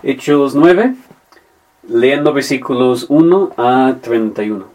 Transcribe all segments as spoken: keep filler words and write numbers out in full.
Hechos nueve, leyendo versículos uno a treinta y uno.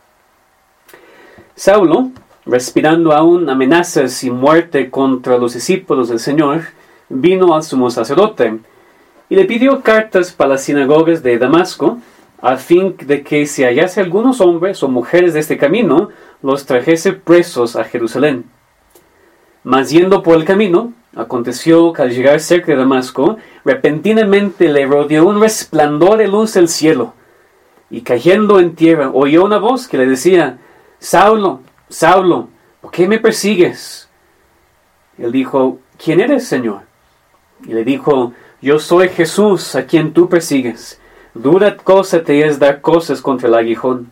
Saulo, respirando aún amenazas y muerte contra los discípulos del Señor, vino al sumo sacerdote y le pidió cartas para las sinagogas de Damasco, a fin de que si hallase algunos hombres o mujeres de este camino, los trajese presos a Jerusalén. Mas yendo por el camino, aconteció que al llegar cerca de Damasco, repentinamente le rodeó un resplandor de luz del cielo, y cayendo en tierra, oyó una voz que le decía: Saulo, Saulo, ¿por qué me persigues? Él dijo: ¿Quién eres, Señor? Y le dijo: Yo soy Jesús, a quien tú persigues. Dura cosa te es dar cosas contra el aguijón.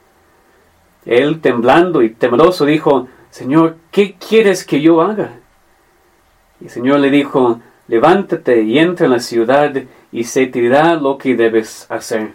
Él, temblando y temeroso, dijo: Señor, ¿qué quieres que yo haga? Y el Señor le dijo: Levántate y entra en la ciudad, y se te dirá lo que debes hacer.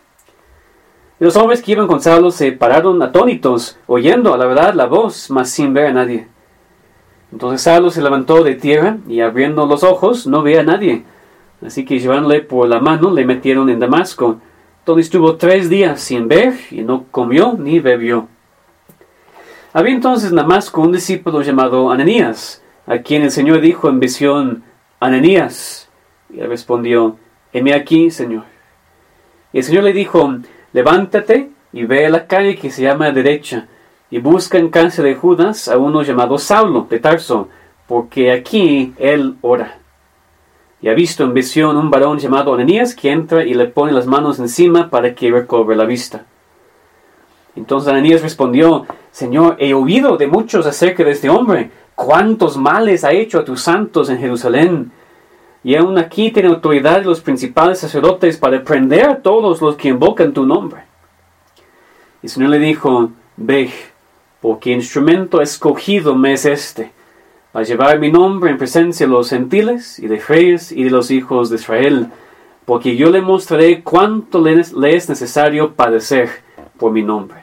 Y los hombres que iban con Saulo se pararon atónitos, oyendo a la verdad la voz, mas sin ver a nadie. Entonces Saulo se levantó de tierra, y abriendo los ojos, no veía a nadie. Así que llevándole por la mano, le metieron en Damasco, donde estuvo tres días sin ver, y no comió ni bebió. Había entonces en Damasco un discípulo llamado Ananías, a quien el Señor dijo en visión: Ananías. Y él respondió: heme aquí, Señor. Y el Señor le dijo: levántate y ve a la calle que se llama Derecha, y busca en casa de Judas a uno llamado Saulo de Tarso, porque aquí él ora. Y ha visto en visión un varón llamado Ananías que entra y le pone las manos encima para que recobre la vista. Entonces Ananías respondió: Señor, he oído de muchos acerca de este hombre, cuántos males ha hecho a tus santos en Jerusalén. Y aún aquí tiene autoridad los principales sacerdotes para prender a todos los que invocan tu nombre. Y el Señor le dijo: ve, porque instrumento escogido me es este, para llevar mi nombre en presencia de los gentiles y de reyes y de los hijos de Israel, porque yo le mostraré cuánto le es necesario padecer por mi nombre.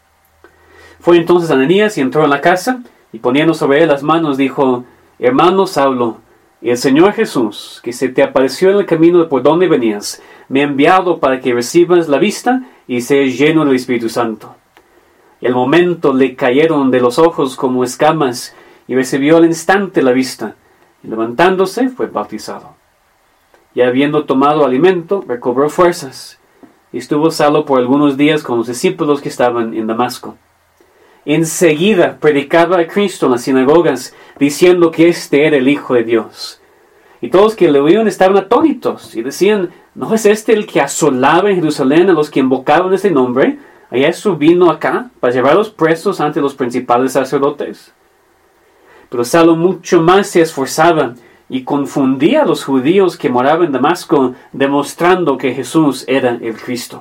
Fue entonces Ananías y entró en la casa, y poniendo sobre él las manos, dijo: hermano Saulo, el Señor Jesús, que se te apareció en el camino por donde venías, me ha enviado para que recibas la vista y seas lleno del Espíritu Santo. Y al momento le cayeron de los ojos como escamas, y recibió al instante la vista, y levantándose fue bautizado. Y habiendo tomado alimento, recobró fuerzas, y estuvo Saulo por algunos días con los discípulos que estaban en Damasco. Enseguida predicaba a Cristo en las sinagogas, diciendo que éste era el Hijo de Dios. Y todos los que le oían estaban atónitos, y decían: ¿no es este el que asolaba en Jerusalén a los que invocaban este nombre? ¿Y eso vino acá para llevarlos presos ante los principales sacerdotes? Pero Saulo mucho más se esforzaba y confundía a los judíos que moraban en Damasco, demostrando que Jesús era el Cristo.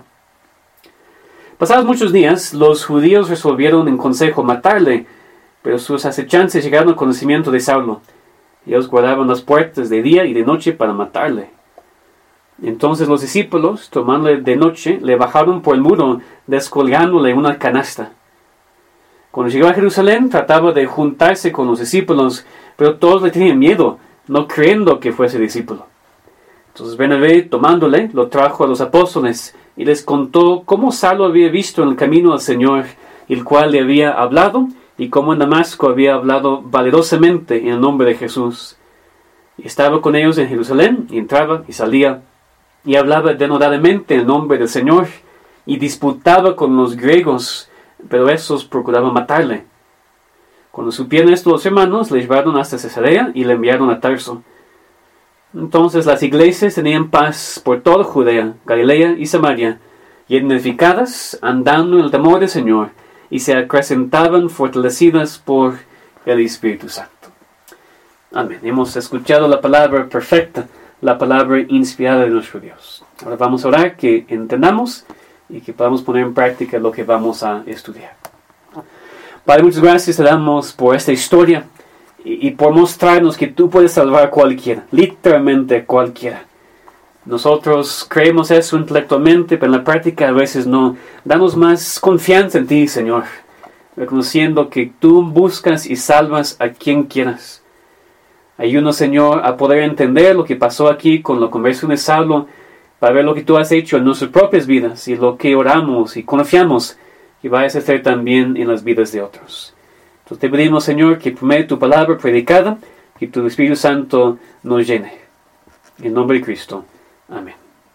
Pasados muchos días, los judíos resolvieron en consejo matarle, pero sus acechanzas llegaron al conocimiento de Saulo. Ellos guardaban las puertas de día y de noche para matarle. Entonces los discípulos, tomándole de noche, le bajaron por el muro, descolgándole una canasta. Cuando llegó a Jerusalén, trataba de juntarse con los discípulos, pero todos le tenían miedo, no creyendo que fuese discípulo. Entonces Bernabé, tomándole, lo trajo a los apóstoles, y les contó cómo Saulo había visto en el camino al Señor, el cual le había hablado, y cómo en Damasco había hablado valerosamente en el nombre de Jesús. Y estaba con ellos en Jerusalén, y entraba y salía, y hablaba denodadamente en el nombre del Señor, y disputaba con los griegos, pero esos procuraban matarle. Cuando supieron esto los hermanos, le llevaron hasta Cesarea y le enviaron a Tarso. Entonces las iglesias tenían paz por toda Judea, Galilea y Samaria, y edificadas, andando en el temor del Señor, y se acrecentaban fortalecidas por el Espíritu Santo. Amén. Hemos escuchado la palabra perfecta, la palabra inspirada de nuestro Dios. Ahora vamos a orar que entendamos y que podamos poner en práctica lo que vamos a estudiar. Padre, muchas gracias te damos por esta historia y, y por mostrarnos que tú puedes salvar a cualquiera, literalmente cualquiera. Nosotros creemos eso intelectualmente, pero en la práctica a veces no. Danos más confianza en ti, Señor, reconociendo que tú buscas y salvas a quien quieras. Ayúdanos, Señor, a poder entender lo que pasó aquí con la conversión de Saulo, para ver lo que tú has hecho en nuestras propias vidas y lo que oramos y confiamos que vayas a hacer también en las vidas de otros. Entonces te pedimos, Señor, que por medio de tu palabra predicada, que tu Espíritu Santo nos llene. En nombre de Cristo. Amén.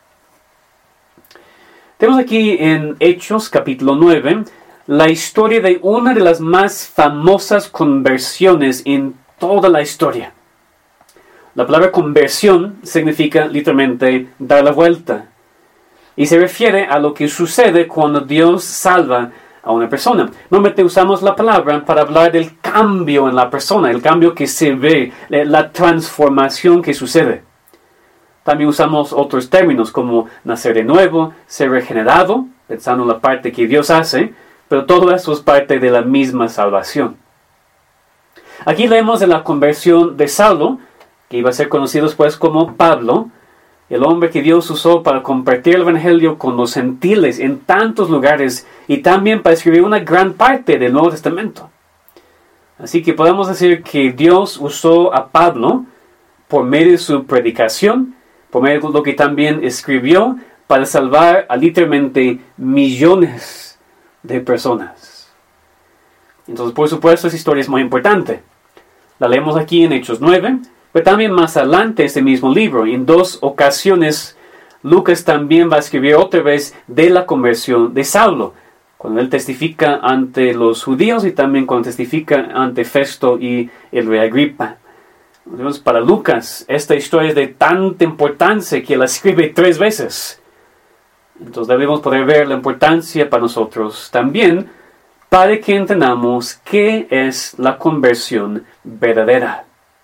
Tenemos aquí en Hechos capítulo nueve la historia de una de las más famosas conversiones en toda la historia. La palabra conversión significa literalmente dar la vuelta. Y se refiere a lo que sucede cuando Dios salva a una persona. Normalmente usamos la palabra para hablar del cambio en la persona, el cambio que se ve, la transformación que sucede. También usamos otros términos como nacer de nuevo, ser regenerado, pensando en la parte que Dios hace, pero todo eso es parte de la misma salvación. Aquí leemos de la conversión de Saulo, que iba a ser conocido después como Pablo, el hombre que Dios usó para compartir el Evangelio con los gentiles en tantos lugares y también para escribir una gran parte del Nuevo Testamento. Así que podemos decir que Dios usó a Pablo por medio de su predicación, por medio de lo que también escribió, para salvar a literalmente millones de personas. Entonces, por supuesto, esa historia es muy importante. La leemos aquí en Hechos nueve, pero también más adelante este mismo libro. En dos ocasiones, Lucas también va a escribir otra vez de la conversión de Saulo, cuando él testifica ante los judíos y también cuando testifica ante Festo y el rey Agripa. Entonces, para Lucas, esta historia es de tanta importancia que la escribe tres veces. Entonces debemos poder ver la importancia para nosotros también, para que entendamos qué es la conversión verdadera.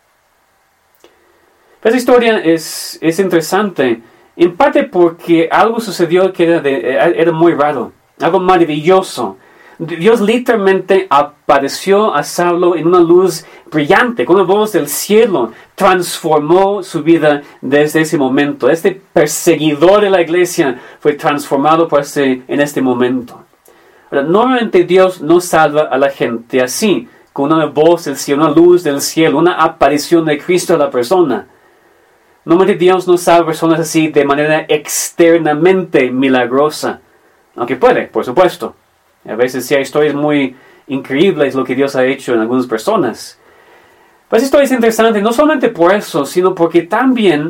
Esta historia es, es interesante, en parte porque algo sucedió que era, de, era muy raro, algo maravilloso. Dios literalmente apareció a Saulo en una luz brillante, con una voz del cielo, transformó su vida desde ese momento. Este perseguidor de la iglesia fue transformado por este, en este momento. Ahora, normalmente Dios no salva a la gente así, con una voz del cielo, una luz del cielo, una aparición de Cristo a la persona. Normalmente Dios no salva a personas así de manera externamente milagrosa, aunque puede, por supuesto. A veces sí hay historias muy increíbles lo que Dios ha hecho en algunas personas. Pero esa historia es interesante no solamente por eso, sino porque también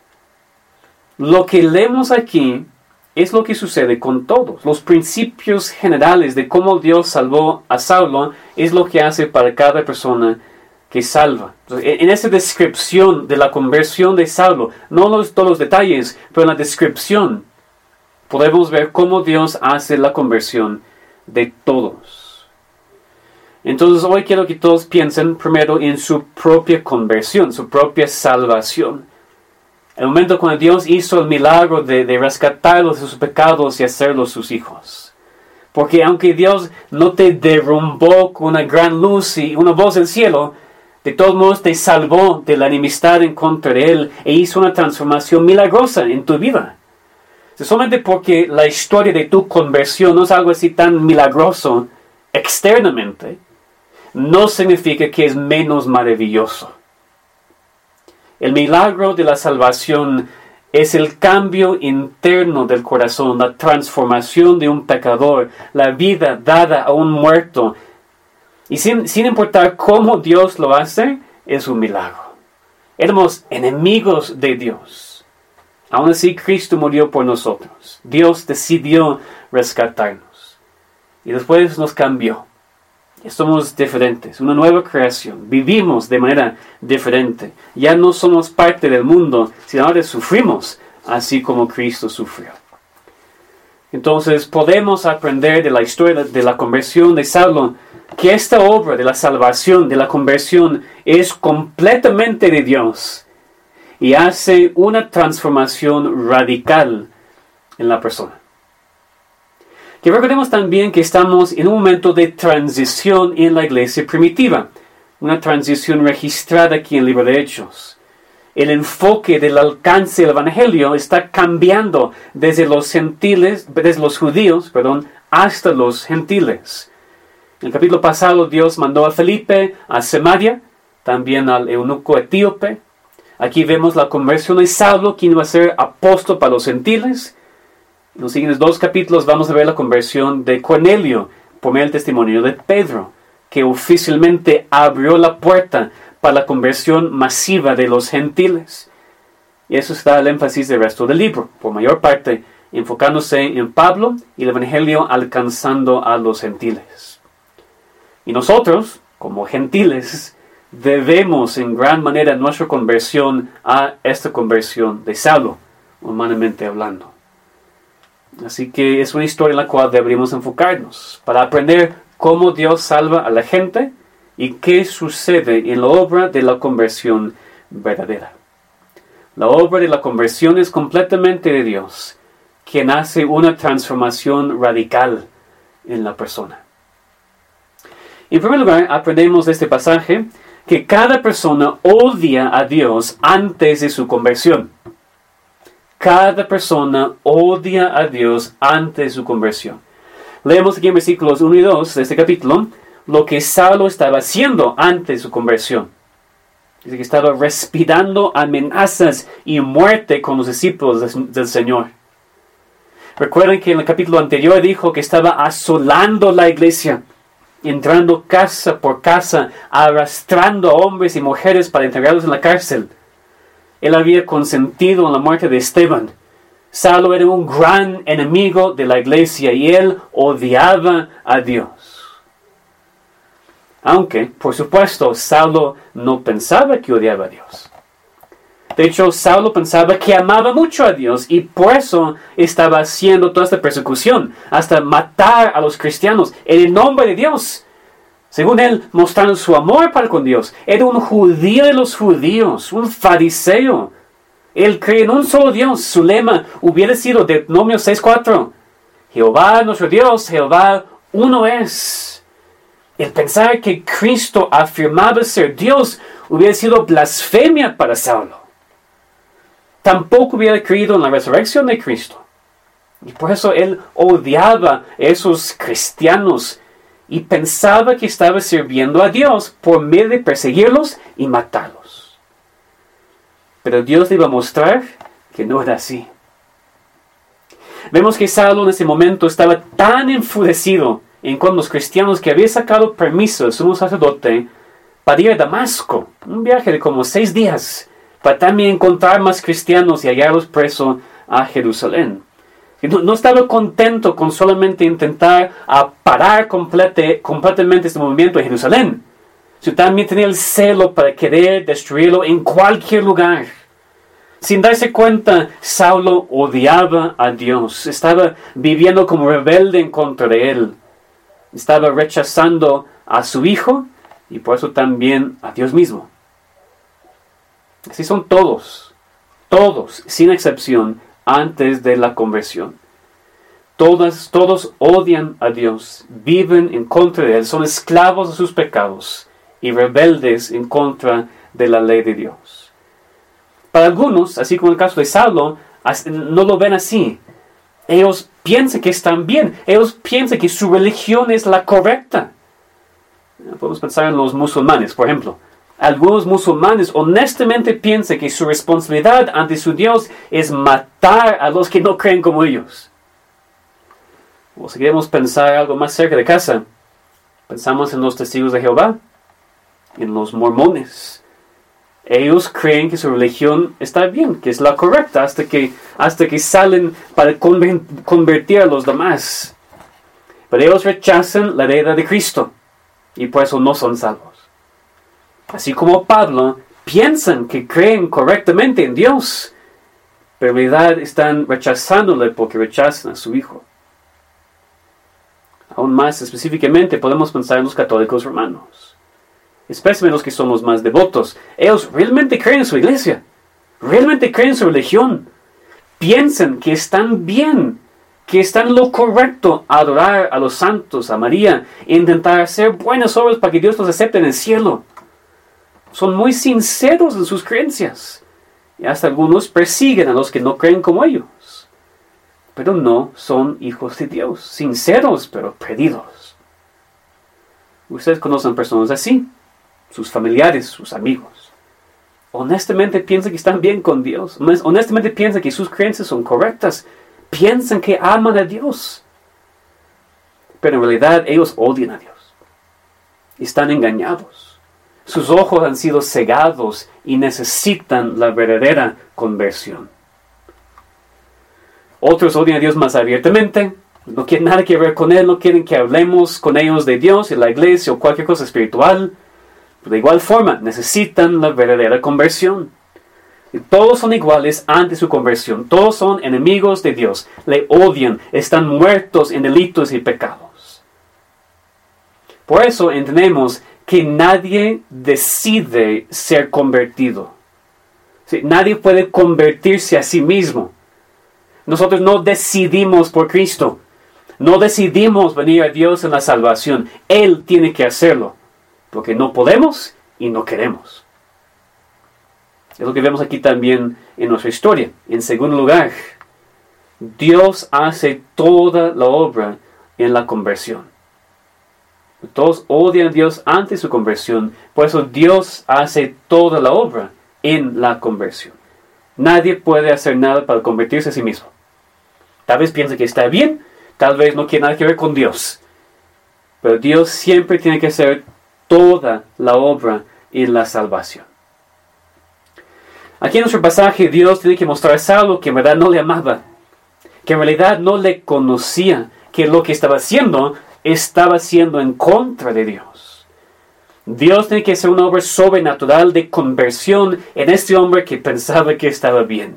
lo que leemos aquí es lo que sucede con todos. Los principios generales de cómo Dios salvó a Saulo es lo que hace para cada persona que salva. Entonces, en esa descripción de la conversión de Saulo, no los, todos los detalles, pero en la descripción podemos ver cómo Dios hace la conversión de todos. Entonces hoy quiero que todos piensen primero en su propia conversión, su propia salvación. El momento cuando Dios hizo el milagro de, de rescatarlos de sus pecados y hacerlos sus hijos. Porque aunque Dios no te derrumbó con una gran luz y una voz del cielo, de todos modos te salvó de la enemistad en contra de Él e hizo una transformación milagrosa en tu vida. Solamente porque la historia de tu conversión no es algo así tan milagroso externamente, no significa que es menos maravilloso. El milagro de la salvación es el cambio interno del corazón, la transformación de un pecador, la vida dada a un muerto. Y sin, sin importar cómo Dios lo hace, es un milagro. Éramos enemigos de Dios. Aún así, Cristo murió por nosotros. Dios decidió rescatarnos. Y después nos cambió. Ya somos diferentes, una nueva creación. Vivimos de manera diferente. Ya no somos parte del mundo, sino ahora sufrimos, así como Cristo sufrió. Entonces, podemos aprender de la historia de la conversión de Saulo, que esta obra de la salvación, de la conversión, es completamente de Dios. Y hace una transformación radical en la persona. Que recordemos también que estamos en un momento de transición en la iglesia primitiva. Una transición registrada aquí en el libro de Hechos. El enfoque del alcance del Evangelio está cambiando desde los gentiles, desde los judíos, perdón, hasta los gentiles. En el capítulo pasado Dios mandó a Felipe a Samaria, también al eunuco etíope, Aquí vemos la conversión de Saulo, quien va a ser apóstol para los gentiles. En los siguientes dos capítulos vamos a ver la conversión de Cornelio, por medio del testimonio de Pedro, que oficialmente abrió la puerta para la conversión masiva de los gentiles. Y eso está el énfasis del resto del libro, por mayor parte enfocándose en Pablo y el Evangelio alcanzando a los gentiles. Y nosotros, como gentiles, debemos en gran manera nuestra conversión a esta conversión de Saulo, humanamente hablando. Así que es una historia en la cual deberíamos enfocarnos para aprender cómo Dios salva a la gente y qué sucede en la obra de la conversión verdadera. La obra de la conversión es completamente de Dios, quien hace una transformación radical en la persona. En primer lugar, aprendemos de este pasaje que cada persona odia a Dios antes de su conversión. Cada persona odia a Dios antes de su conversión. Leemos aquí en versículos uno y dos de este capítulo lo que Saulo estaba haciendo antes de su conversión. Dice que estaba respirando amenazas y muerte con los discípulos del Señor. Recuerden que en el capítulo anterior dijo que estaba asolando la iglesia, entrando casa por casa, arrastrando a hombres y mujeres para entregarlos en la cárcel. Él había consentido en la muerte de Esteban. Saulo era un gran enemigo de la iglesia y él odiaba a Dios. Aunque, por supuesto, Saulo no pensaba que odiaba a Dios. De hecho, Saulo pensaba que amaba mucho a Dios y por eso estaba haciendo toda esta persecución, hasta matar a los cristianos en el nombre de Dios. Según él, mostrando su amor para con Dios. Era un judío de los judíos, un fariseo. Él cree en un solo Dios. Su lema hubiera sido Deuteronomio seis cuatro. Jehová nuestro Dios, Jehová uno es. El pensar que Cristo afirmaba ser Dios hubiera sido blasfemia para Saulo. Tampoco hubiera creído en la resurrección de Cristo. Y por eso él odiaba a esos cristianos y pensaba que estaba sirviendo a Dios por medio de perseguirlos y matarlos. Pero Dios le iba a mostrar que no era así. Vemos que Saulo en ese momento estaba tan enfurecido en con los cristianos que había sacado permiso del sumo sacerdote para ir a Damasco, un viaje de como seis días, para también encontrar más cristianos y hallarlos presos a Jerusalén. No, no estaba contento con solamente intentar parar complete, completamente este movimiento en Jerusalén, sino también tenía el celo para querer destruirlo en cualquier lugar. Sin darse cuenta, Saulo odiaba a Dios, estaba viviendo como rebelde en contra de él. Estaba rechazando a su hijo y por eso también a Dios mismo. Así son todos, todos, sin excepción, antes de la conversión. Todas, todos odian a Dios, viven en contra de Él, son esclavos de sus pecados y rebeldes en contra de la ley de Dios. Para algunos, así como en el caso de Saulo, no lo ven así. Ellos piensan que están bien, ellos piensan que su religión es la correcta. Podemos pensar en los musulmanes, por ejemplo. Algunos musulmanes honestamente piensan que su responsabilidad ante su Dios es matar a los que no creen como ellos. O si queremos pensar algo más cerca de casa, pensamos en los testigos de Jehová, en los mormones. Ellos creen que su religión está bien, que es la correcta, hasta que, hasta que salen para convertir a los demás. Pero ellos rechazan la deidad de Cristo y por eso no son salvos. Así como Pablo, piensan que creen correctamente en Dios, pero en realidad están rechazándole porque rechazan a su Hijo. Aún más específicamente podemos pensar en los católicos romanos, especialmente los que son los más devotos. Ellos realmente creen en su iglesia, realmente creen en su religión, piensan que están bien, que están en lo correcto adorar a los santos, a María, e intentar hacer buenas obras para que Dios los acepte en el cielo. Son muy sinceros en sus creencias. Y hasta algunos persiguen a los que no creen como ellos. Pero no son hijos de Dios. Sinceros, pero perdidos. Ustedes conocen personas así. Sus familiares, sus amigos. honestamente piensan que están bien con Dios. Honestamente piensan que sus creencias son correctas. Piensan que aman a Dios. Pero en realidad ellos odian a Dios. Están engañados. Sus ojos han sido cegados y necesitan la verdadera conversión. Otros odian a Dios más abiertamente. No quieren nada que ver con Él. No quieren que hablemos con ellos de Dios, en la iglesia o cualquier cosa espiritual. De igual forma, necesitan la verdadera conversión. Y todos son iguales ante su conversión. Todos son enemigos de Dios. Le odian. Están muertos en delitos y pecados. Por eso entendemos que nadie decide ser convertido. ¿Sí? Nadie puede convertirse a sí mismo. Nosotros no decidimos por Cristo. No decidimos venir a Dios en la salvación. Él tiene que hacerlo. Porque no podemos y no queremos. Es lo que vemos aquí también en nuestra historia. En segundo lugar, Dios hace toda la obra en la conversión. Todos odian a Dios antes de su conversión. Por eso Dios hace toda la obra en la conversión. Nadie puede hacer nada para convertirse a sí mismo. Tal vez piense que está bien. Tal vez no quiere nada que ver con Dios. Pero Dios siempre tiene que hacer toda la obra en la salvación. Aquí en nuestro pasaje Dios tiene que mostrar a Saulo que en verdad no le amaba. Que en realidad no le conocía. Que lo que estaba haciendo estaba haciendo en contra de Dios. Dios tiene que hacer una obra sobrenatural de conversión en este hombre que pensaba que estaba bien.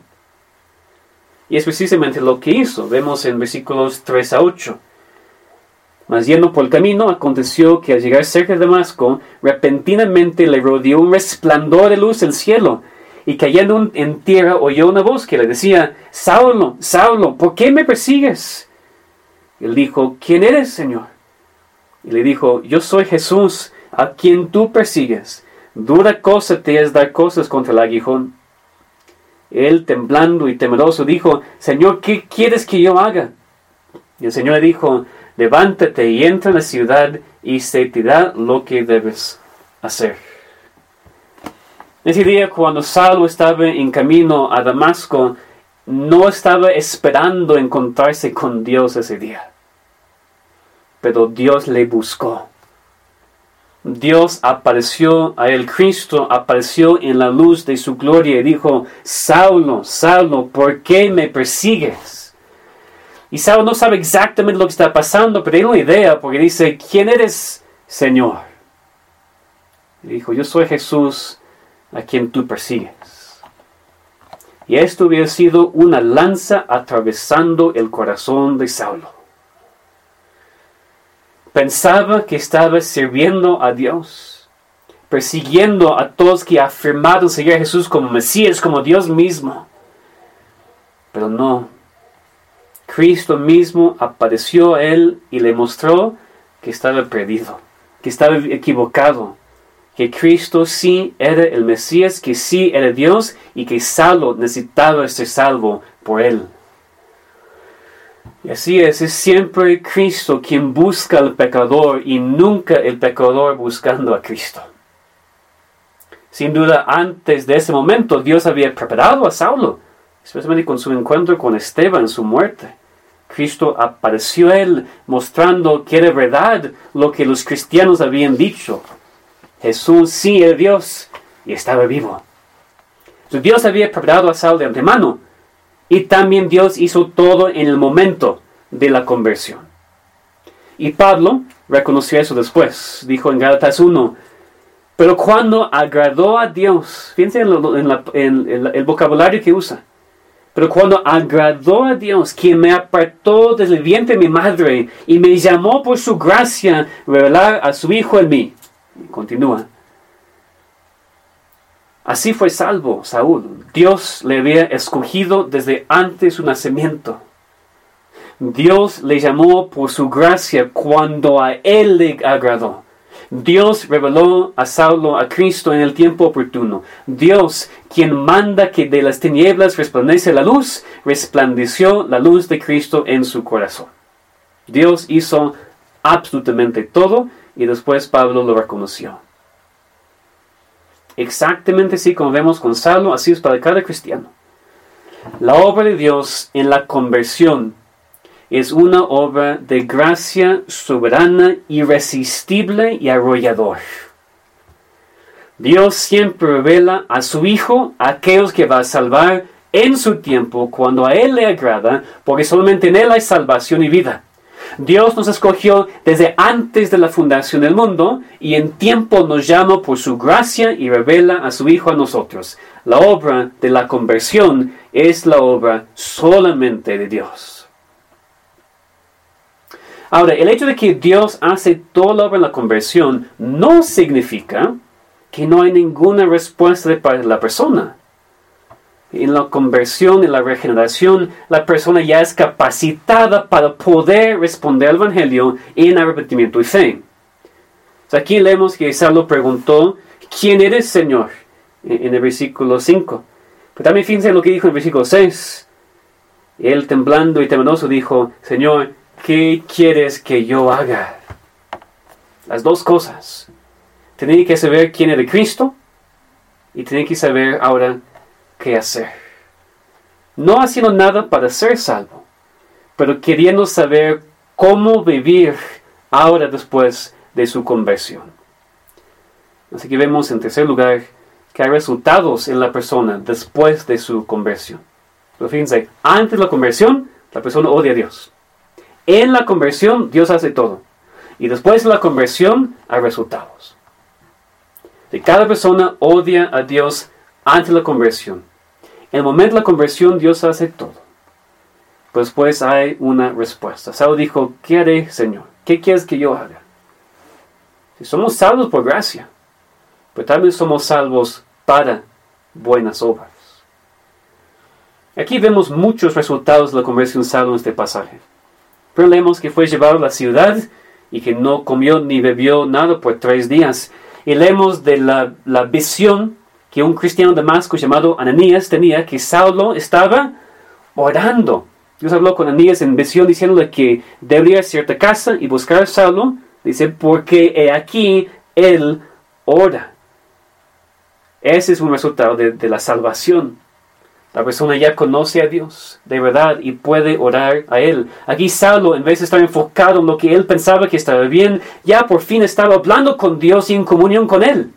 Y es precisamente lo que hizo. Vemos en versículos tres a ocho. Mas yendo por el camino, aconteció que al llegar cerca de Damasco, repentinamente le rodeó un resplandor de luz del cielo, y cayendo en tierra oyó una voz que le decía: Saulo, Saulo, ¿por qué me persigues? Él dijo: ¿Quién eres, Señor? Y le dijo: Yo soy Jesús, a quien tú persigues. Dura cosa te es dar cosas contra el aguijón. Él, temblando y temeroso, dijo: Señor, ¿qué quieres que yo haga? Y el Señor le dijo: Levántate y entra en la ciudad, y se te dirá lo que debes hacer. Ese día, cuando Saulo estaba en camino a Damasco, no estaba esperando encontrarse con Dios ese día. Pero Dios le buscó. Dios apareció a él, Cristo apareció en la luz de su gloria y dijo: Saulo, Saulo, ¿por qué me persigues? Y Saulo no sabe exactamente lo que está pasando, pero tiene una idea, porque dice: ¿Quién eres, Señor? Y dijo: Yo soy Jesús, a quien tú persigues. Y esto hubiera sido una lanza atravesando el corazón de Saulo. Pensaba que estaba sirviendo a Dios, persiguiendo a todos que afirmaron seguir a Jesús como Mesías, como Dios mismo. Pero no. Cristo mismo apareció a él y le mostró que estaba perdido, que estaba equivocado, que Cristo sí era el Mesías, que sí era Dios y que Saulo necesitaba ser salvo por él. Y así es, es siempre Cristo quien busca al pecador y nunca el pecador buscando a Cristo. Sin duda, antes de ese momento, Dios había preparado a Saulo, especialmente con su encuentro con Esteban, su muerte. Cristo apareció a él, mostrando que era verdad lo que los cristianos habían dicho. Jesús sí era Dios y estaba vivo. Entonces, Dios había preparado a Saulo de antemano. Y también Dios hizo todo en el momento de la conversión. Y Pablo reconoció eso después. Dijo en Gálatas uno: pero cuando agradó a Dios, fíjense en, lo, en, la, en el, el vocabulario que usa. Pero cuando agradó a Dios, quien me apartó desde el vientre de mi madre y me llamó por su gracia revelar a su Hijo en mí. Y continúa. Así fue salvo Saúl. Dios le había escogido desde antes de su nacimiento. Dios le llamó por su gracia cuando a él le agradó. Dios reveló a Saulo a Cristo en el tiempo oportuno. Dios, quien manda que de las tinieblas resplandece la luz, resplandeció la luz de Cristo en su corazón. Dios hizo absolutamente todo y después Pablo lo reconoció. Exactamente así como vemos con Saulo, así es para cada cristiano. La obra de Dios en la conversión es una obra de gracia soberana, irresistible y arrollador. Dios siempre revela a su Hijo a aquellos que va a salvar en su tiempo, cuando a Él le agrada, porque solamente en Él hay salvación y vida. Dios nos escogió desde antes de la fundación del mundo y en tiempo nos llama por su gracia y revela a su Hijo a nosotros. La obra de la conversión es la obra solamente de Dios. Ahora, el hecho de que Dios hace toda la obra en la conversión no significa que no hay ninguna respuesta de parte de la persona. En la conversión, en la regeneración, la persona ya es capacitada para poder responder al Evangelio en arrepentimiento y fe. O sea, aquí leemos que Saulo preguntó, ¿quién eres, Señor? En el versículo cinco. Pero también fíjense en lo que dijo en el versículo seis. Él, temblando y temeroso, dijo, Señor, ¿qué quieres que yo haga? Las dos cosas. Tenía que saber quién era Cristo y tenía que saber ahora qué hacer. No haciendo nada para ser salvo, pero queriendo saber cómo vivir ahora después de su conversión. Así que vemos en tercer lugar que hay resultados en la persona después de su conversión. Pero fíjense, antes de la conversión, la persona odia a Dios. En la conversión, Dios hace todo. Y después de la conversión, hay resultados. De cada persona odia a Dios antes de la conversión. En el momento de la conversión, Dios hace todo. Pues pues hay una respuesta. Saulo dijo, ¿qué haré, Señor? ¿Qué quieres que yo haga? Si somos salvos por gracia, pero también somos salvos para buenas obras. Aquí vemos muchos resultados de la conversión de Saulo en este pasaje. Pero leemos que fue llevado a la ciudad y que no comió ni bebió nada por tres días. Y leemos de la, la visión que un cristiano de Damasco llamado Ananías tenía, que Saulo estaba orando. Dios habló con Ananías en visión diciéndole que debería ir a cierta casa y buscar a Saulo. Dice, porque he aquí él ora. Ese es un resultado de, de la salvación. La persona ya conoce a Dios de verdad y puede orar a Él. Aquí Saulo, en vez de estar enfocado en lo que él pensaba que estaba bien, ya por fin estaba hablando con Dios y en comunión con Él.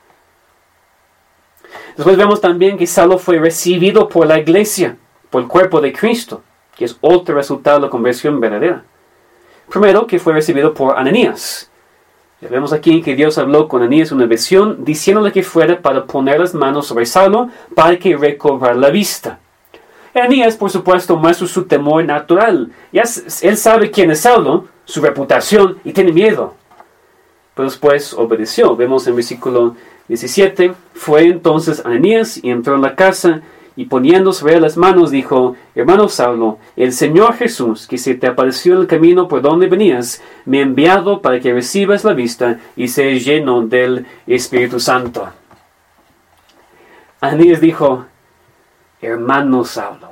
Después vemos también que Saulo fue recibido por la iglesia, por el cuerpo de Cristo, que es otro resultado de la conversión verdadera. Primero, que fue recibido por Ananías. Ya vemos aquí que Dios habló con Ananías en una visión, diciéndole que fuera para poner las manos sobre Saulo para que recobrara la vista. Ananías, por supuesto, muestra su temor natural. Ya él sabe quién es Saulo, su reputación, y tiene miedo. Pero después obedeció. Vemos en el versículo diecisiete, fue entonces Ananías y entró en la casa y poniendo sobre él las manos dijo, hermano Saulo, el Señor Jesús, que se te apareció en el camino por donde venías, me ha enviado para que recibas la vista y seas lleno del Espíritu Santo. Ananías dijo, hermano Saulo.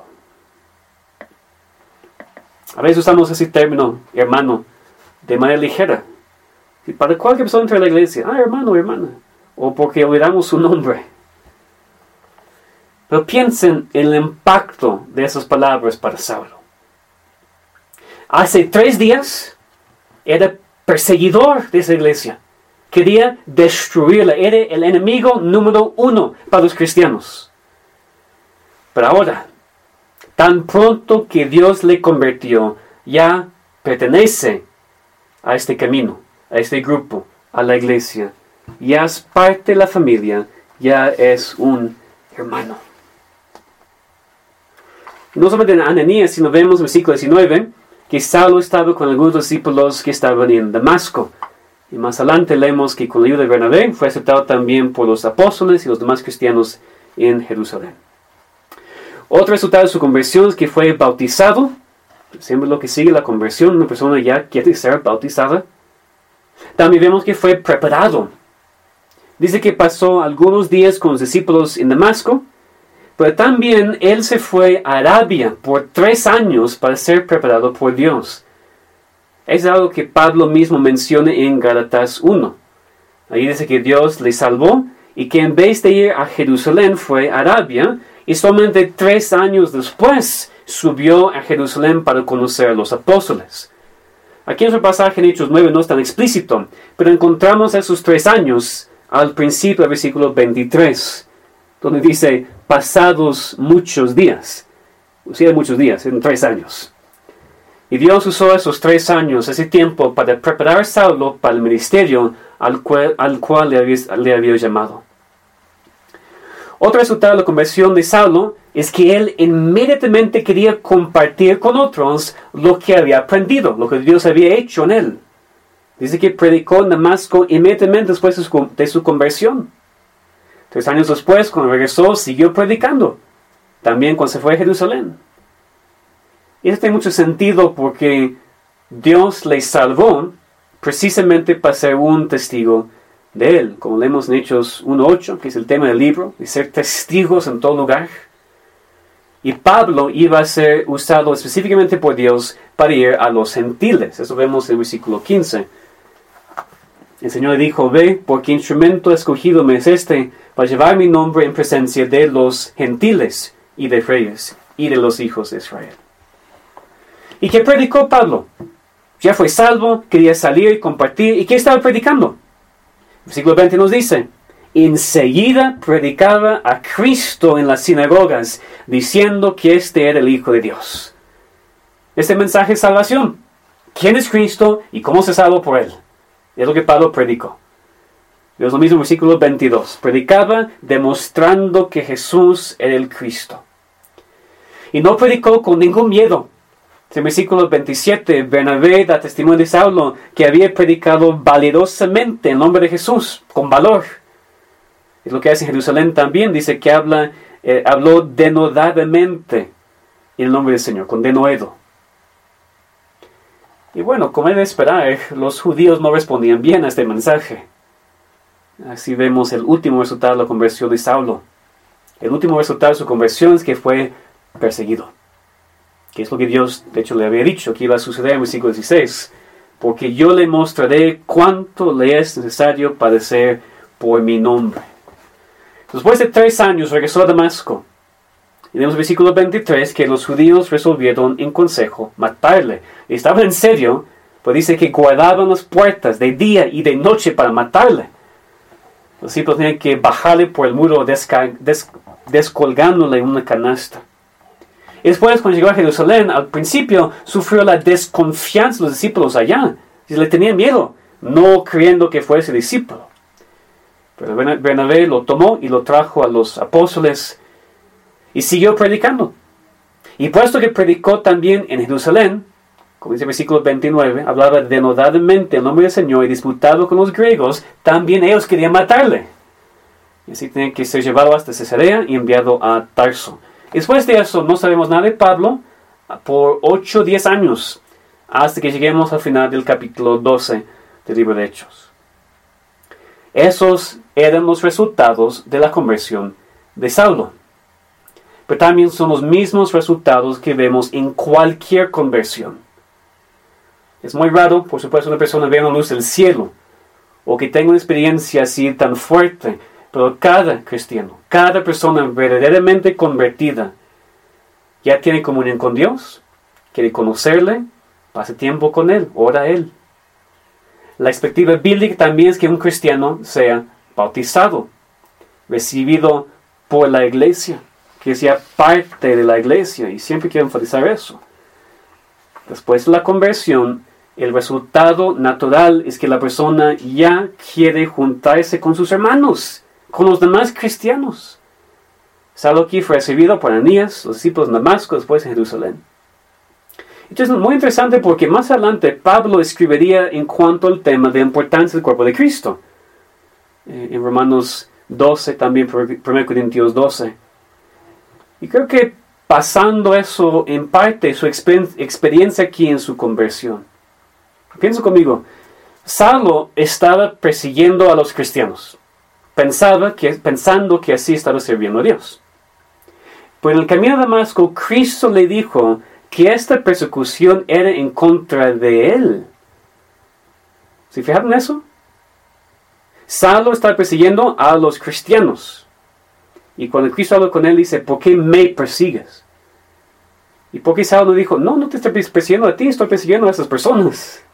A veces usamos ese término, hermano, de manera ligera. Y para cualquier persona entre la iglesia, ah, hermano, hermana, o porque olvidamos su nombre. Pero piensen en el impacto de esas palabras para Saulo. Hace tres días era perseguidor de esa iglesia. Quería destruirla. Era el enemigo número uno para los cristianos. Pero ahora, tan pronto que Dios le convirtió, ya pertenece a este camino, a este grupo, a la iglesia. Ya es parte de la familia, ya es un hermano. No solamente en Ananías, sino vemos en el versículo diecinueve que Saulo estaba con algunos discípulos que estaban en Damasco. Y más adelante leemos que con la ayuda de Bernabé fue aceptado también por los apóstoles y los demás cristianos en Jerusalén. Otro resultado de su conversión es que fue bautizado. Siempre lo que sigue la conversión, una persona ya quiere ser bautizada. También vemos que fue preparado. Dice que pasó algunos días con los discípulos en Damasco, pero también él se fue a Arabia por tres años para ser preparado por Dios. Es algo que Pablo mismo menciona en Gálatas uno. Ahí dice que Dios le salvó y que en vez de ir a Jerusalén fue a Arabia, y solamente tres años después subió a Jerusalén para conocer a los apóstoles. Aquí en nuestro pasaje en Hechos nueve no es tan explícito, pero encontramos esos tres años al principio del versículo veintitrés, donde dice, pasados muchos días. Sí, hay muchos días, en tres años. Y Dios usó esos tres años, ese tiempo, para preparar a Saulo para el ministerio al cual, al cual le, había, le había llamado. Otro resultado de la conversión de Saulo es que él inmediatamente quería compartir con otros lo que había aprendido, lo que Dios había hecho en él. Dice que predicó en Damasco inmediatamente después de su, de su conversión. Tres años después, cuando regresó, siguió predicando. También cuando se fue a Jerusalén. Y eso tiene mucho sentido porque Dios le salvó precisamente para ser un testigo de él. Como leemos en Hechos uno ocho, que es el tema del libro, de ser testigos en todo lugar. Y Pablo iba a ser usado específicamente por Dios para ir a los gentiles. Eso vemos en el versículo quince. El Señor le dijo, ve, porque instrumento escogido me es este, para llevar mi nombre en presencia de los gentiles y de reyes y de los hijos de Israel. ¿Y qué predicó Pablo? Ya fue salvo, quería salir y compartir. ¿Y qué estaba predicando? El versículo veinte nos dice, enseguida predicaba a Cristo en las sinagogas, diciendo que este era el Hijo de Dios. Este mensaje es salvación. ¿Quién es Cristo y cómo se salvó por él? Es lo que Pablo predicó. Es lo mismo en el versículo veintidós. Predicaba demostrando que Jesús era el Cristo. Y no predicó con ningún miedo. En el versículo veintisiete, Bernabé da testimonio de Saulo que había predicado valerosamente en nombre de Jesús, con valor. Es lo que hace en Jerusalén también. Dice que habla, eh, habló denodadamente en el nombre del Señor, con denuedo. Y bueno, como es de esperar, los judíos no respondían bien a este mensaje. Así vemos el último resultado de la conversión de Saulo. El último resultado de su conversión es que fue perseguido. Que es lo que Dios, de hecho, le había dicho que iba a suceder en el versículo dieciséis. Porque yo le mostraré cuánto le es necesario padecer por mi nombre. Después de tres años regresó a Damasco. Y en el versículo veintitrés que los judíos resolvieron en consejo matarle. Y estaban en serio, pues dice que guardaban las puertas de día y de noche para matarle. Los discípulos tenían que bajarle por el muro desca- des- descolgándole una canasta. Y después, cuando llegó a Jerusalén, al principio sufrió la desconfianza de los discípulos allá. Y le tenían miedo, no creyendo que fuese discípulo. Pero Bernabé lo tomó y lo trajo a los apóstoles y siguió predicando. Y puesto que predicó también en Jerusalén, como dice el versículo veintinueve, hablaba denodadamente el nombre del Señor y disputado con los griegos, también ellos querían matarle. Y así tenía que ser llevado hasta Cesarea y enviado a Tarso. Después de eso, no sabemos nada de Pablo por ocho o diez años, hasta que lleguemos al final del capítulo doce del libro de Hechos. Esos eran los resultados de la conversión de Saulo. Pero también son los mismos resultados que vemos en cualquier conversión. Es muy raro, por supuesto, una persona vea una luz del cielo, o que tenga una experiencia así tan fuerte. Pero cada cristiano, cada persona verdaderamente convertida, ya tiene comunión con Dios, quiere conocerle, pasa tiempo con Él, ora a Él. La expectativa bíblica también es que un cristiano sea bautizado, recibido por la iglesia, que sea parte de la iglesia, y siempre quiero enfatizar eso. Después de la conversión, el resultado natural es que la persona ya quiere juntarse con sus hermanos, con los demás cristianos. Saulo aquí fue recibido por Ananías, los discípulos de Damasco, después en Jerusalén. Entonces es muy interesante porque más adelante Pablo escribiría en cuanto al tema de la importancia del cuerpo de Cristo. Eh, en Romanos doce, también primera Corintios doce. Y creo que pasando eso en parte su exper- experiencia aquí en su conversión. Piensa conmigo, Saulo estaba persiguiendo a los cristianos. Pensaba que, pensando que así estaba sirviendo a Dios. Pero en el camino a Damasco, Cristo le dijo que esta persecución era en contra de él. ¿Se fijaron en eso? Saulo está persiguiendo a los cristianos. Y cuando Cristo habla con él, dice, ¿por qué me persigues? ¿Y por qué Saulo dijo, no, no te estoy persiguiendo a ti, estoy persiguiendo a esas personas?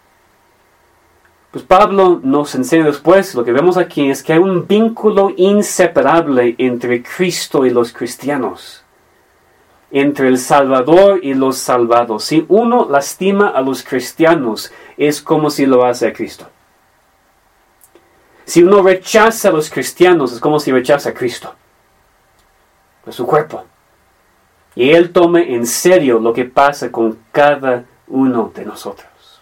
Pues Pablo nos enseña después, lo que vemos aquí es que hay un vínculo inseparable entre Cristo y los cristianos, entre el Salvador y los salvados. Si uno lastima a los cristianos, es como si lo hace a Cristo. Si uno rechaza a los cristianos, es como si rechaza a Cristo, a su cuerpo. Y Él tome en serio lo que pasa con cada uno de nosotros.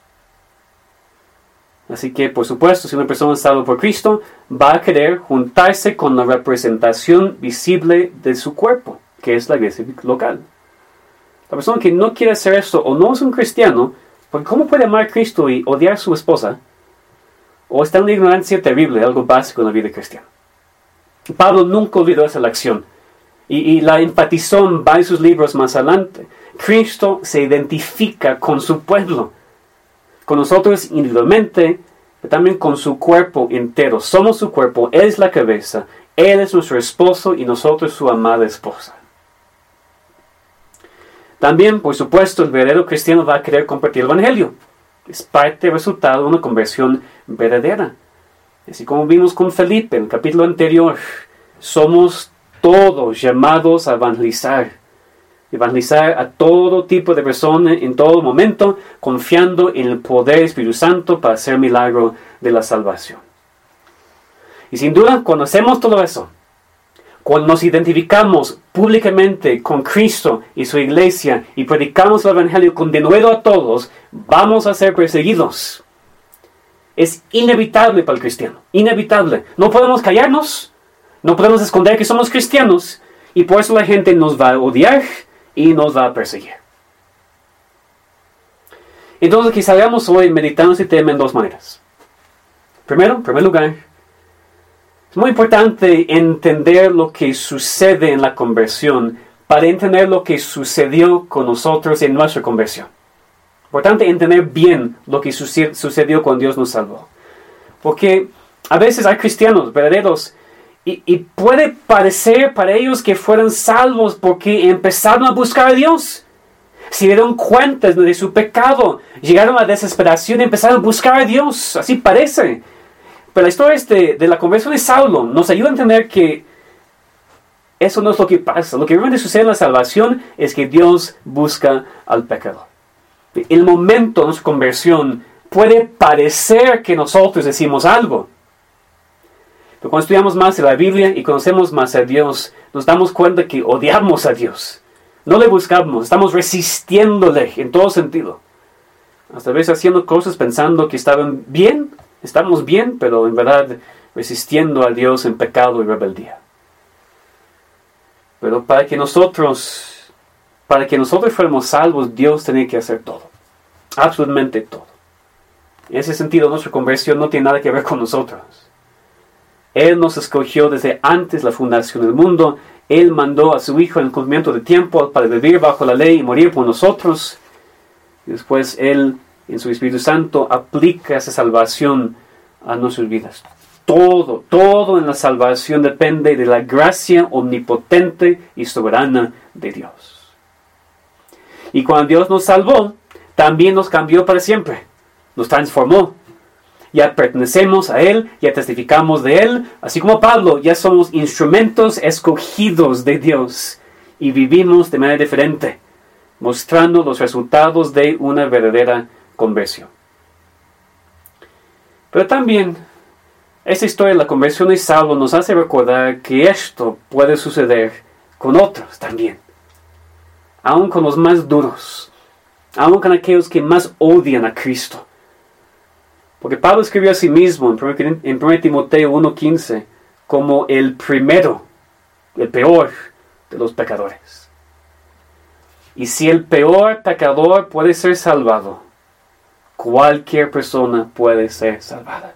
Así que, por supuesto, si una persona es salva por Cristo, va a querer juntarse con la representación visible de su cuerpo, que es la iglesia local. La persona que no quiere hacer esto o no es un cristiano, porque ¿cómo puede amar a Cristo y odiar a su esposa? O está en una ignorancia terrible, algo básico en la vida cristiana. Pablo nunca olvidó esa lección y, y la enfatizó en varios sus libros más adelante. Cristo se identifica con su pueblo, con nosotros individualmente, pero también con su cuerpo entero. Somos su cuerpo, Él es la cabeza, Él es nuestro esposo y nosotros su amada esposa. También, por supuesto, el verdadero cristiano va a querer compartir el evangelio. Es parte del resultado de una conversión verdadera. Así como vimos con Felipe en el capítulo anterior, somos todos llamados a evangelizar. Evangelizar a todo tipo de personas en todo momento, confiando en el poder del Espíritu Santo para hacer milagro de la salvación. Y sin duda, cuando hacemos todo eso, cuando nos identificamos públicamente con Cristo y su iglesia y predicamos el evangelio con denuedo a todos, vamos a ser perseguidos. Es inevitable para el cristiano, inevitable. No podemos callarnos, no podemos esconder que somos cristianos, y por eso la gente nos va a odiar y nos va a perseguir. Entonces, quizá veamos hoy meditando este tema en dos maneras. Primero, en primer lugar, es muy importante entender lo que sucede en la conversión para entender lo que sucedió con nosotros en nuestra conversión. Importante entender bien lo que sucedió cuando Dios nos salvó. Porque a veces hay cristianos verdaderos y, y puede parecer para ellos que fueron salvos porque empezaron a buscar a Dios. Se dieron cuenta de su pecado, llegaron a la desesperación y empezaron a buscar a Dios. Así parece. Pero la historia de, de la conversión de Saulo nos ayuda a entender que eso no es lo que pasa. Lo que realmente sucede en la salvación es que Dios busca al pecador. El momento de nuestra conversión puede parecer que nosotros decimos algo. Pero cuando estudiamos más de la Biblia y conocemos más a Dios, nos damos cuenta que odiamos a Dios. No le buscamos, estamos resistiéndole en todo sentido. Hasta a veces haciendo cosas pensando que estaban bien, estamos bien, pero en verdad resistiendo a Dios en pecado y rebeldía. Pero para que nosotros... Para que nosotros fuéramos salvos, Dios tenía que hacer todo. Absolutamente todo. En ese sentido, nuestra conversión no tiene nada que ver con nosotros. Él nos escogió desde antes de la fundación del mundo. Él mandó a su Hijo en el cumplimiento de tiempo para vivir bajo la ley y morir por nosotros. Y después Él, en su Espíritu Santo, aplica esa salvación a nuestras vidas. Todo, todo en la salvación depende de la gracia omnipotente y soberana de Dios. Y cuando Dios nos salvó, también nos cambió para siempre. Nos transformó. Ya pertenecemos a Él, ya testificamos de Él. Así como Pablo, ya somos instrumentos escogidos de Dios. Y vivimos de manera diferente, mostrando los resultados de una verdadera conversión. Pero también, esta historia de la conversión de Saulo nos hace recordar que esto puede suceder con otros también. Aún con los más duros, aún con aquellos que más odian a Cristo. Porque Pablo escribió a sí mismo en primero Timoteo uno quince como el primero, el peor de los pecadores. Y si el peor pecador puede ser salvado, cualquier persona puede ser salvada.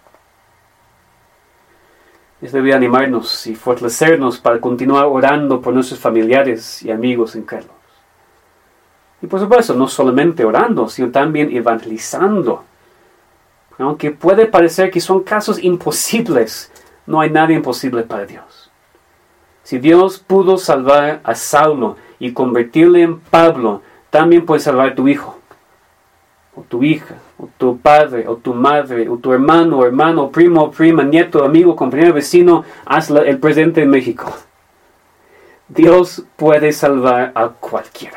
Esto debe animarnos y fortalecernos para continuar orando por nuestros familiares y amigos incrédulos. Y por supuesto, no solamente orando, sino también evangelizando. aunque puede parecer que son casos imposibles, no hay nada imposible para Dios. Si Dios pudo salvar a Saulo y convertirle en Pablo, también puede salvar a tu hijo, o tu hija, o tu padre, o tu madre, o tu hermano, hermano, primo, prima, nieto, amigo, compañero, vecino, hasta el presidente de México. Dios puede salvar a cualquiera.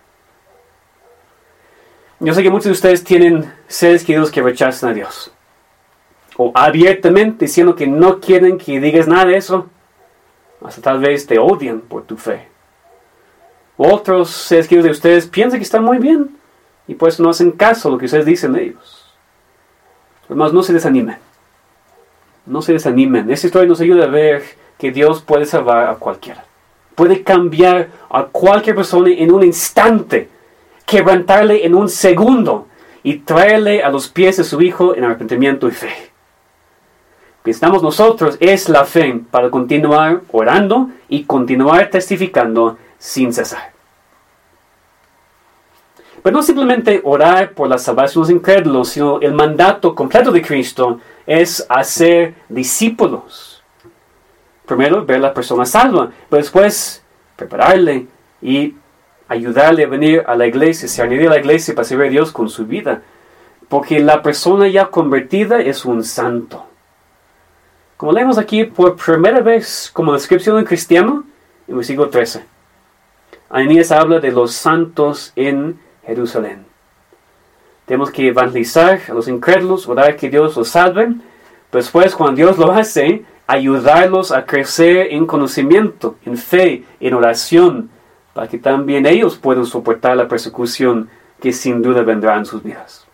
Yo sé que muchos de ustedes tienen seres queridos que rechazan a Dios, o abiertamente diciendo que no quieren que digas nada de eso, hasta tal vez te odian por tu fe. Otros seres queridos de ustedes piensan que están muy bien y por eso no hacen caso a lo que ustedes dicen de ellos. Además, no se desanimen. No se desanimen. Esta historia nos ayuda a ver que Dios puede salvar a cualquiera. Puede cambiar a cualquier persona en un instante, quebrantarle en un segundo y traerle a los pies de su Hijo en arrepentimiento y fe. Lo que necesitamos nosotros es la fe para continuar orando y continuar testificando sin cesar. Pero no simplemente orar por la salvación de los incrédulos, sino el mandato completo de Cristo es hacer discípulos. Primero, ver a la persona salva, pero después prepararle y ayudarle a venir a la iglesia, se añadir a la iglesia para servir a Dios con su vida. Porque la persona ya convertida es un santo. Como leemos aquí por primera vez como descripción de un cristiano, en versículo trece. Ananías habla de los santos en Jerusalén. Tenemos que evangelizar a los incrédulos, orar que Dios los salve. Pero después, cuando Dios lo hace, ayudarlos a crecer en conocimiento, en fe, en oración, para que también ellos puedan soportar la persecución que sin duda vendrá en sus vidas.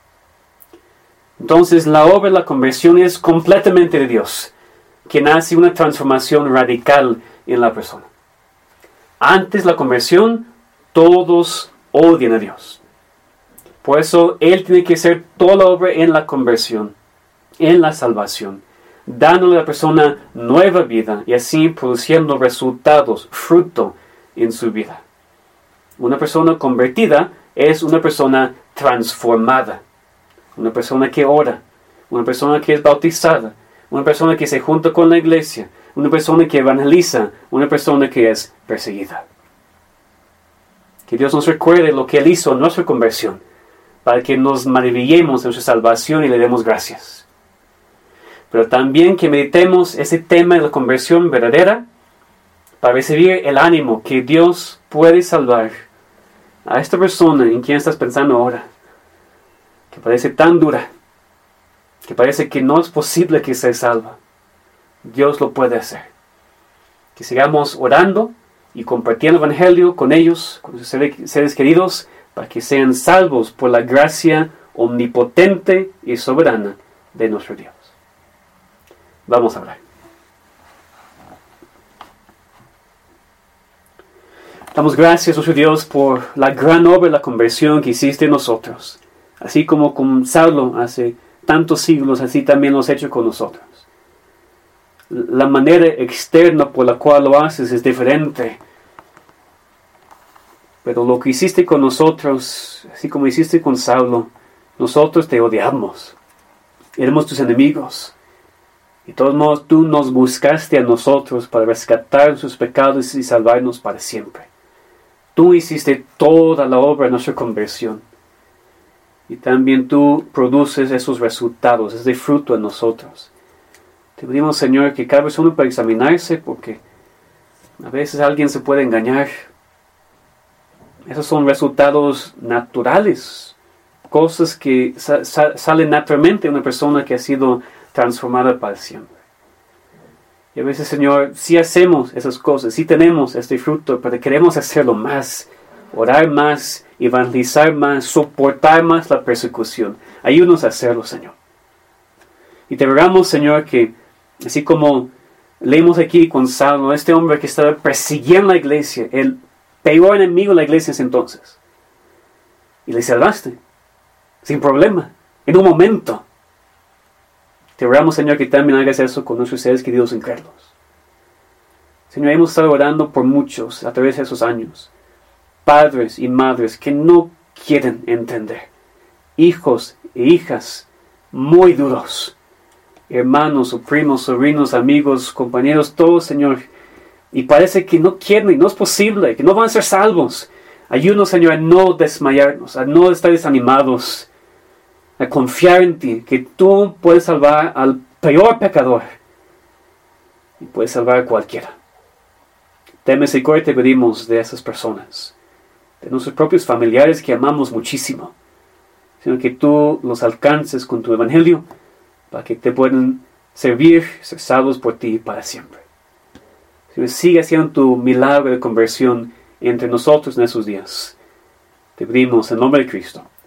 Entonces, la obra de la conversión es completamente de Dios, quien hace una transformación radical en la persona. Antes de la conversión, todos odian a Dios. Por eso, Él tiene que hacer toda la obra en la conversión, en la salvación, dándole a la persona nueva vida y así produciendo resultados, fruto en su vida. Una persona convertida es una persona transformada, una persona que ora, una persona que es bautizada, una persona que se junta con la iglesia, una persona que evangeliza, una persona que es perseguida. Que Dios nos recuerde lo que Él hizo en nuestra conversión, para que nos maravillemos de nuestra salvación y le demos gracias. Pero también que meditemos ese tema de la conversión verdadera, para recibir el ánimo que Dios puede salvar a esta persona en quien estás pensando ahora, que parece tan dura, que parece que no es posible que se salva. Dios lo puede hacer. Que sigamos orando y compartiendo el Evangelio con ellos, con sus seres queridos, para que sean salvos por la gracia omnipotente y soberana de nuestro Dios. Vamos a hablar. Damos gracias, nuestro Dios, por la gran obra de la conversión que hiciste en nosotros. Así como con Saulo hace tantos siglos, así también lo has hecho con nosotros. La manera externa por la cual lo haces es diferente. Pero lo que hiciste con nosotros, así como hiciste con Saulo, nosotros te odiamos. Éramos tus enemigos. Y de todos modos, tú nos buscaste a nosotros para rescatar sus pecados y salvarnos para siempre. Tú hiciste toda la obra de nuestra conversión. Y también tú produces esos resultados, ese fruto en nosotros. Te pedimos, Señor, que cada persona pueda examinarse, porque a veces alguien se puede engañar. Esos son resultados naturales, cosas que sa- sa- salen naturalmente de una persona que ha sido transformada para siempre. Y a veces, Señor, sí hacemos esas cosas, sí tenemos este fruto, pero queremos hacerlo más, orar más, evangelizar más, soportar más la persecución. Ayúdanos a hacerlo, Señor. Y te rogamos, Señor, que así como leemos aquí con Saulo, este hombre que estaba persiguiendo la iglesia, el peor enemigo de la iglesia ese entonces, y le salvaste, sin problema, en un momento. Te rogamos, Señor, que también hagas eso con nuestros seres queridos incrédulos. Señor, hemos estado orando por muchos a través de esos años. Padres y madres que no quieren entender. Hijos e hijas muy duros. Hermanos o primos, sobrinos, amigos, compañeros, todos, Señor. Y parece que no quieren y no es posible, que no van a ser salvos. Ayúdanos, Señor, a no desmayarnos, a no estar desanimados, a confiar en ti, que tú puedes salvar al peor pecador y puedes salvar a cualquiera. Ten misericordia, te pedimos, de esas personas, de nuestros propios familiares que amamos muchísimo, sino que tú los alcances con tu evangelio para que te puedan servir, ser salvos por ti para siempre. Señor, sigue haciendo tu milagro de conversión entre nosotros en esos días. Te pedimos en nombre de Cristo.